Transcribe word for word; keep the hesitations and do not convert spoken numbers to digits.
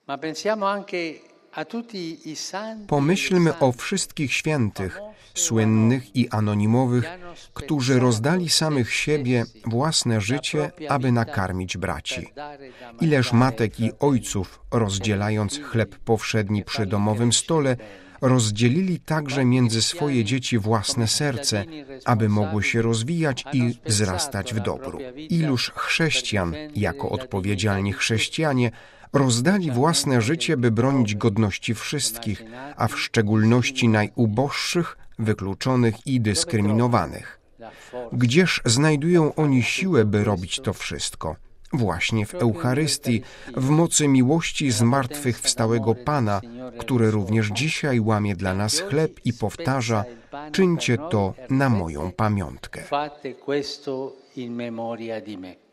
Pomyślmy o wszystkich świętych, słynnych i anonimowych, którzy rozdali samych siebie, własne życie, aby nakarmić braci. Ileż matek i ojców, rozdzielając chleb powszedni przy domowym stole, rozdzielili także między swoje dzieci własne serce, aby mogły się rozwijać i wzrastać w dobru. Iluż chrześcijan, jako odpowiedzialni chrześcijanie, rozdali własne życie, by bronić godności wszystkich, a w szczególności najuboższych, wykluczonych i dyskryminowanych. Gdzież znajdują oni siłę, by robić to wszystko? Właśnie w Eucharystii, w mocy miłości zmartwychwstałego Pana, który również dzisiaj łamie dla nas chleb i powtarza: czyńcie to na moją pamiątkę.